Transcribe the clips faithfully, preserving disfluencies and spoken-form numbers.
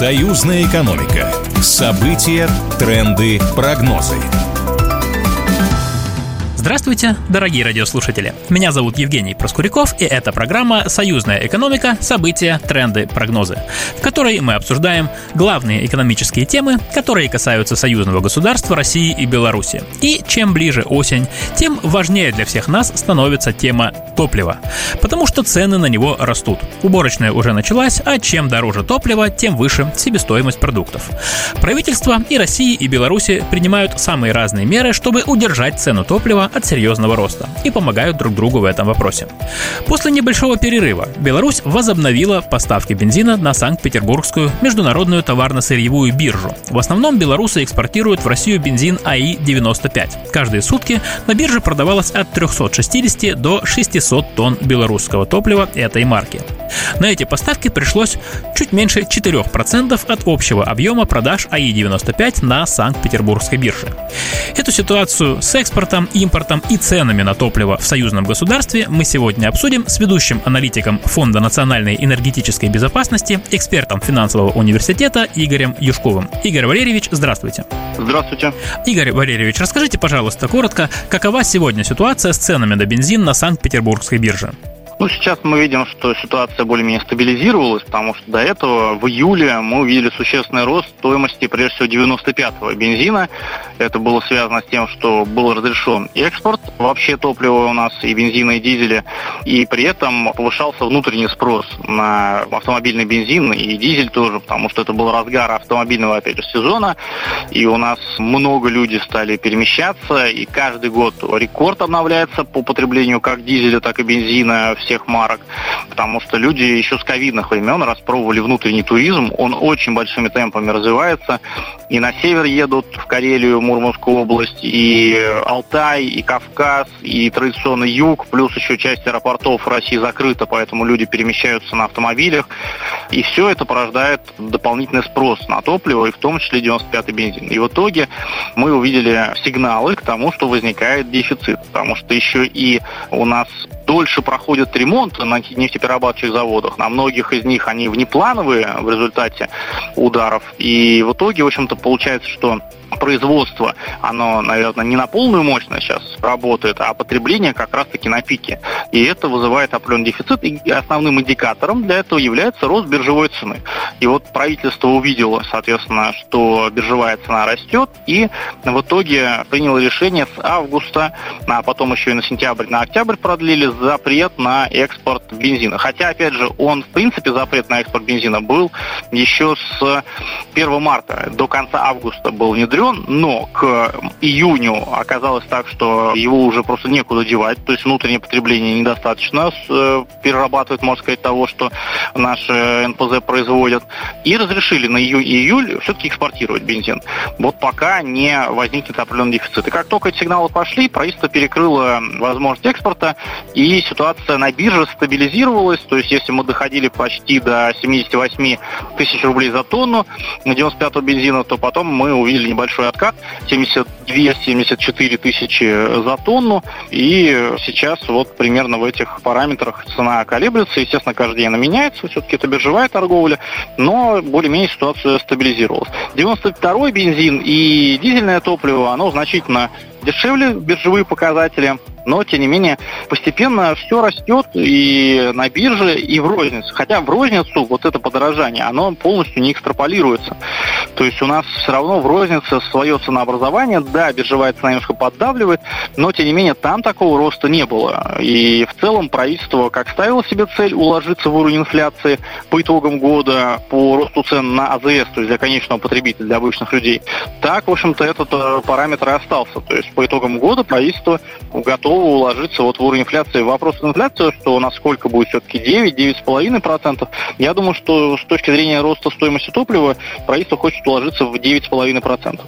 Союзная экономика. События, тренды, прогнозы. Здравствуйте, дорогие радиослушатели! Меня зовут Евгений Проскуряков, и это программа «Союзная экономика. События, тренды, прогнозы», в которой мы обсуждаем главные экономические темы, которые касаются союзного государства России и Беларуси. И чем ближе осень, тем важнее для всех нас становится тема топлива, потому что цены на него растут. Уборочная уже началась, а чем дороже топливо, тем выше себестоимость продуктов. Правительства и России, и Беларуси принимают самые разные меры, чтобы удержать цену топлива от серьезного роста и помогают друг другу в этом вопросе. После небольшого перерыва Беларусь возобновила поставки бензина на Санкт-Петербургскую международную товарно-сырьевую биржу. В основном белорусы экспортируют в Россию бензин А И девяносто пять. Каждые сутки на бирже продавалось от трехсот шестидесяти до шестисот тонн белорусского топлива этой марки. На эти поставки пришлось чуть меньше четыре процента от общего объема продаж А И девяносто пять на Санкт-Петербургской бирже. Эту ситуацию с экспортом, импортом и ценами на топливо в союзном государстве мы сегодня обсудим с ведущим аналитиком Фонда национальной энергетической безопасности, экспертом финансового университета Игорем Юшковым. Игорь Валерьевич, здравствуйте. Здравствуйте. Игорь Валерьевич, расскажите, пожалуйста, коротко, какова сегодня ситуация с ценами на бензин на Санкт-Петербургской бирже? Ну, сейчас мы видим, что ситуация более-менее стабилизировалась, потому что до этого в июле мы увидели существенный рост стоимости, прежде всего, девяносто пятого бензина. Это было связано с тем, что был разрешен экспорт вообще топлива у нас, и бензина, и дизеля, и при этом повышался внутренний спрос на автомобильный бензин и дизель тоже, потому что это был разгар автомобильного, опять же, сезона, и у нас много людей стали перемещаться, и каждый год рекорд обновляется по потреблению как дизеля, так и бензина, всех марок, потому что люди еще с ковидных времен распробовали внутренний туризм, он очень большими темпами развивается, и на север едут, в Карелию, Мурманскую область, и Алтай, и Кавказ, и традиционный юг, плюс еще часть аэропортов России закрыта, поэтому люди перемещаются на автомобилях, и все это порождает дополнительный спрос на топливо, и в том числе девяносто пятый бензин. И в итоге мы увидели сигналы к тому, что возникает дефицит, потому что еще и у нас дольше проходит ремонт на нефтеперерабатывающих заводах. На многих из них они внеплановые в результате ударов. И в итоге, в общем-то, получается, что производство, оно, наверное, не на полную мощность сейчас работает, а потребление как раз-таки на пике. И это вызывает определенный дефицит. И основным индикатором для этого является рост биржевой цены. И вот правительство увидело, соответственно, что биржевая цена растет, и в итоге приняло решение с августа, а потом еще и на сентябрь, на октябрь продлили запрет на экспорт бензина. Хотя, опять же, он, в принципе, запрет на экспорт бензина был еще с первого марта. До конца августа был внедрен, но к июню оказалось так, что его уже просто некуда девать, то есть внутреннее потребление недостаточно перерабатывает, можно сказать, того, что наши эн пэ зэ производят, и разрешили на июнь и июль все-таки экспортировать бензин. Вот пока не возникнет определенный дефицит. И как только эти сигналы пошли, правительство перекрыло возможность экспорта, и ситуация на бирже стабилизировалась, то есть если мы доходили почти до семьдесят восемь тысяч рублей за тонну на девяносто пятого бензина, то потом мы увидели небольшой откат, семьдесят две - семьдесят четыре тысячи за тонну, и сейчас вот примерно в этих параметрах цена колеблется, естественно, каждый день она меняется, все-таки это биржевая торговля, но более-менее ситуация стабилизировалась. девяносто второй бензин и дизельное топливо, оно значительно дешевле, биржевые показатели, но, тем не менее, постепенно все растет и на бирже, и в рознице. Хотя в розницу вот это подорожание, оно полностью не экстраполируется. То есть у нас все равно в рознице свое ценообразование, да, биржевая цена немножко поддавливает, но, тем не менее, там такого роста не было. И в целом правительство как ставило себе цель уложиться в уровень инфляции по итогам года по росту цен на А Зэ Эс, то есть для конечного потребителя, для обычных людей, так, в общем-то, этот параметр и остался. То есть по итогам года правительство готово уложиться вот в уровень инфляции. Вопрос инфляции, что насколько будет все-таки девять - девять с половиной процентов. Я думаю, что с точки зрения роста стоимости топлива правительство хочет уложиться в девять с половиной процентов.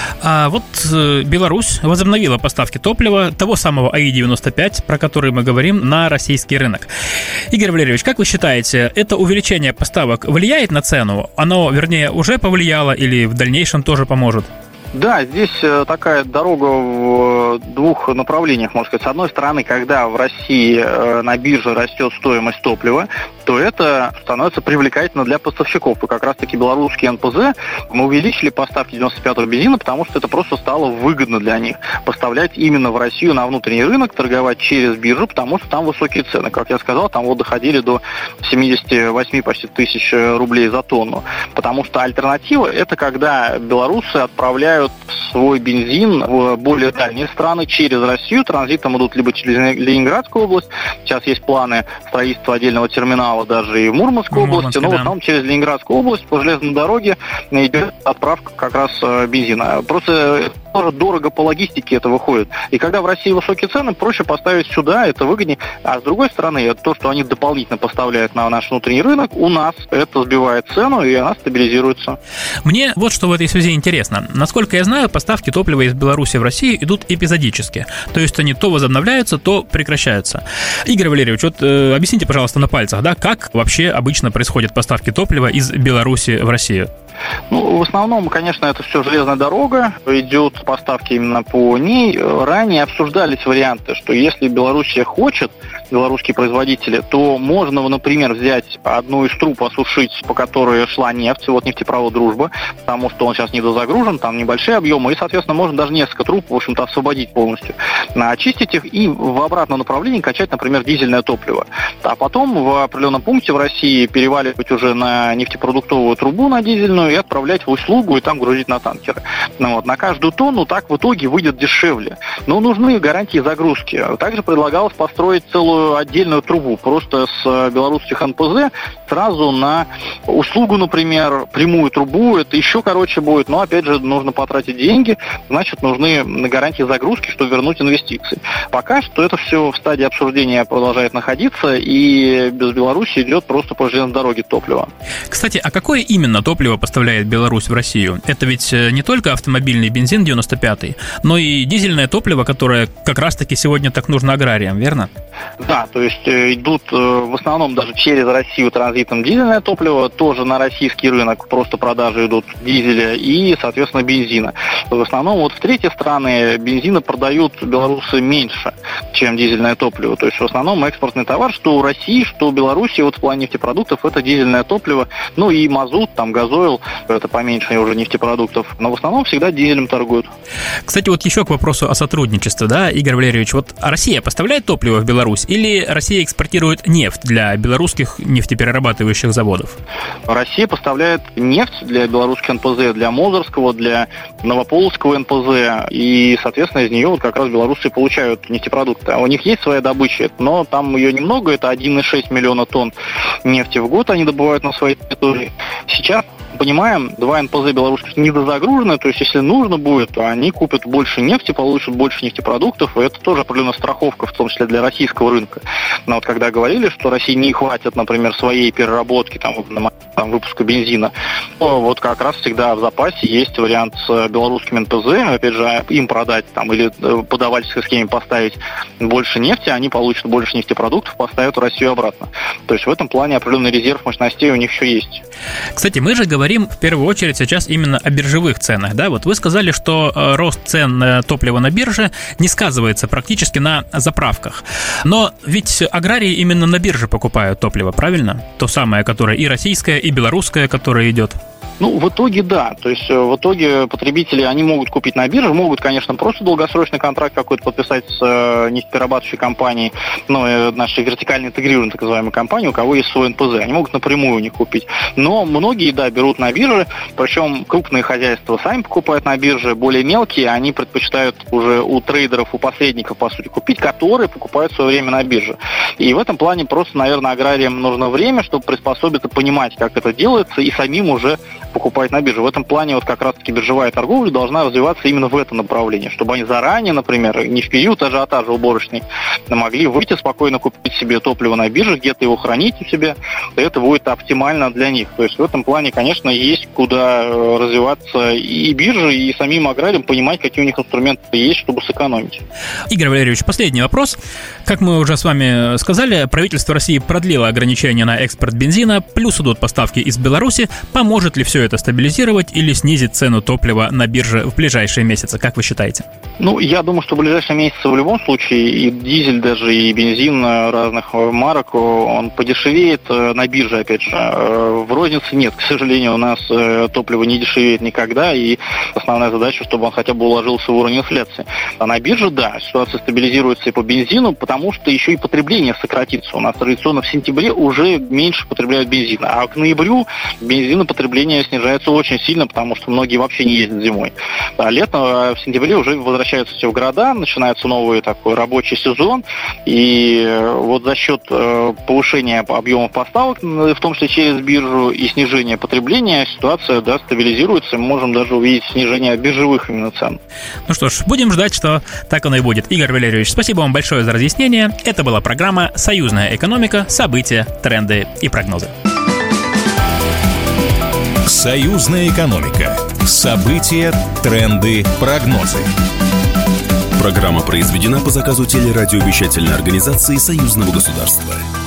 А вот э, Беларусь возобновила поставки топлива, того самого А И девяносто пять, про который мы говорим, на российский рынок. Игорь Валерьевич, как вы считаете, это увеличение поставок влияет на цену? Оно, вернее, уже повлияло или в дальнейшем тоже поможет? Да, здесь такая дорога в двух направлениях, можно сказать. С одной стороны, когда в России на бирже растет стоимость топлива, то это становится привлекательно для поставщиков. И как раз-таки белорусский эн пэ зэ мы увеличили поставки девяносто пятого бензина, потому что это просто стало выгодно для них. Поставлять именно в Россию на внутренний рынок, торговать через биржу, потому что там высокие цены. Как я сказал, там вот доходили до семьдесят восемь почти тысяч рублей за тонну. Потому что альтернатива – это когда белорусы отправляют свой бензин в более дальние страны через Россию. Транзитом идут либо через Ленинградскую область. Сейчас есть планы строительства отдельного терминала даже и в Мурманской области. Но в основном через Ленинградскую область по железной дороге идет отправка как раз бензина. Просто тоже дорого по логистике это выходит. И когда в России высокие цены, проще поставить сюда, это выгоднее. А с другой стороны, то, что они дополнительно поставляют на наш внутренний рынок, у нас это сбивает цену, и она стабилизируется. Мне вот что в этой связи интересно. Насколько я знаю, поставки топлива из Беларуси в Россию идут эпизодически. То есть они то возобновляются, то прекращаются. Игорь Валерьевич, вот э, объясните, пожалуйста, на пальцах, да, как вообще обычно происходят поставки топлива из Беларуси в Россию? Ну, в основном, конечно, это все железная дорога, идут поставки именно по ней. Ранее обсуждались варианты, что если Белоруссия хочет, белорусские производители, то можно, например, взять одну из труб, осушить, по которой шла нефть, вот нефтепровод «Дружба», потому что он сейчас недозагружен, там небольшие объемы, и, соответственно, можно даже несколько труб, в общем-то, освободить полностью, очистить их и в обратном направлении качать, например, дизельное топливо. А потом в определенном пункте в России переваливать уже на нефтепродуктовую трубу, на дизельную, и отправлять в услугу, и там грузить на танкеры. Ну, вот, на каждую тонну так в итоге выйдет дешевле. Но нужны гарантии загрузки. Также предлагалось построить целую отдельную трубу, просто с белорусских эн пэ зэ сразу на услугу, например, прямую трубу. Это еще короче будет, но опять же нужно потратить деньги, значит нужны гарантии загрузки, чтобы вернуть инвестиции. Пока что это все в стадии обсуждения продолжает находиться, и без Беларуси идет просто по железной дороге топливо. Кстати, а какое именно топливо поставляет Беларусь в Россию? Это ведь не только автомобильный бензин девяносто пятый, но и дизельное топливо, которое как раз-таки сегодня так нужно аграриям, верно? Да, то есть идут в основном даже через Россию транзитом дизельное топливо, тоже на российский рынок просто продажи идут дизеля и, соответственно, бензина. В основном вот в третьи страны бензина продают белорусы меньше, чем дизельное топливо. То есть в основном экспортный товар, что у России, что у Беларуси, вот в плане нефтепродуктов, это дизельное топливо, ну и мазут, там газойл, это поменьше уже нефтепродуктов, но в основном всегда дизелем торгуют. Кстати, вот еще к вопросу о сотрудничестве, да, Игорь Валерьевич, вот Россия поставляет топливо в Беларусь или Россия экспортирует нефть для белорусских нефтеперерабатывающих заводов? Россия поставляет нефть для белорусских эн пэ зэ, для Мозырского, для Новополоцкого эн пэ зэ, и, соответственно, из нее вот как раз белорусы получают нефтепродукты. А у них есть своя добыча, но там ее немного, это один и шесть миллиона тонн нефти в год они добывают на своей территории. Сейчас, понимаем, два эн пэ зэ белорусских недозагружены, то есть если нужно будет, то они купят больше нефти, получат больше нефтепродуктов, и это тоже определенная страховка, в том числе для российского рынка. Но вот когда говорили, что России не хватит, например, своей переработки, там, там, выпуска бензина, то вот как раз всегда в запасе есть вариант с белорусским эн пэ зэ, опять же, им продать там или по давальческой схеме поставить больше нефти, они получат больше нефтепродуктов, поставят в Россию обратно. То есть в этом плане определенный резерв мощностей у них еще есть. Кстати, мы же говорим в первую очередь сейчас именно о биржевых ценах, да? Вот вы сказали, что рост цен на топливо на бирже не сказывается практически на заправках. Но ведь аграрии именно на бирже покупают топливо, правильно? То самое, которое и российское, и белорусское, которое идет. Ну, в итоге да. То есть в итоге потребители, они могут купить на бирже, могут, конечно, просто долгосрочный контракт какой-то подписать с э, нефтеперерабатывающей компанией, ну, э, нашей вертикально интегрированной так называемой компании, у кого есть свой эн пэ зэ. Они могут напрямую у них купить. Но многие, да, берут на бирже, причем крупные хозяйства сами покупают на бирже, более мелкие, они предпочитают уже у трейдеров, у посредников, по сути, купить, которые покупают в свое время на бирже. И в этом плане просто, наверное, аграриям нужно время, чтобы приспособиться, понимать, как это делается, и самим уже покупать на бирже. В этом плане вот как раз-таки биржевая торговля должна развиваться именно в этом направлении, чтобы они заранее, например, не в период ажиотажа уборочный, могли выйти спокойно купить себе топливо на бирже, где-то его хранить у себя, и это будет оптимально для них. То есть в этом плане, конечно, есть куда развиваться и бирже, и самим аграриям понимать, какие у них инструменты есть, чтобы сэкономить. Игорь Валерьевич, последний вопрос. Как мы уже с вами сказали, правительство России продлило ограничения на экспорт бензина, плюс идут поставки из Беларуси. Поможет ли все это стабилизировать или снизить цену топлива на бирже в ближайшие месяцы? Как вы считаете? Ну, я думаю, что в ближайшие месяцы в любом случае и дизель, даже и бензин разных марок, он подешевеет на бирже, опять же. В рознице нет, к сожалению, у нас топливо не дешевеет никогда, и основная задача, чтобы он хотя бы уложился в уровень инфляции. А на бирже, да, ситуация стабилизируется и по бензину, потому что еще и потребление сократится. У нас традиционно в сентябре уже меньше потребляют бензина, а к ноябрю бензинопотребление снижается очень сильно, потому что многие вообще не ездят зимой. А летом, в сентябре уже возвращаются все в города, начинается новый такой рабочий сезон, и вот за счет повышения объемов поставок, в том числе через биржу, и снижения потребления, ситуация, да, стабилизируется, мы можем даже увидеть снижение биржевых именно цен. Ну что ж, будем ждать, что так оно и будет. Игорь Валерьевич, спасибо вам большое за разъяснение. Это была программа «Союзная экономика. События, тренды и прогнозы». Союзная экономика. События, тренды, прогнозы. Программа произведена по заказу телерадиовещательной организации Союзного государства.